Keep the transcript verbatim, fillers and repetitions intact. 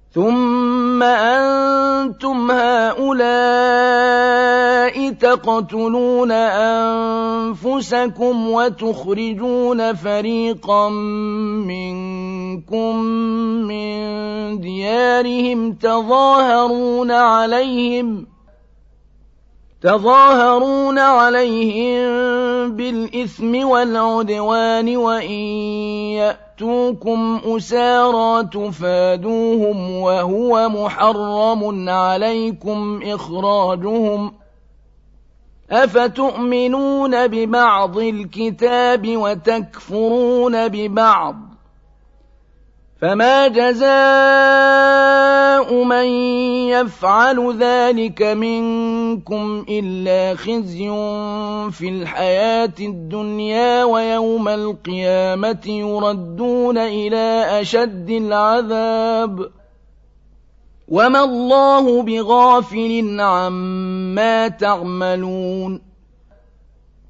ثم أنتم هؤلاء تقتلون أنفسكم وتخرجون فريقا منكم من ديارهم تظاهرون عليهم تظاهرون عليهم بالإثم والعدوان وإن يأتوكم أسارى تفادوهم وهو محرم عليكم إخراجهم أفتؤمنون ببعض الكتاب وتكفرون ببعض فما جزاء من يفعل ذلك منكم إلا خزي في الحياة الدنيا ويوم القيامة يردون إلى أشد العذاب وما الله بغافل عما تعملون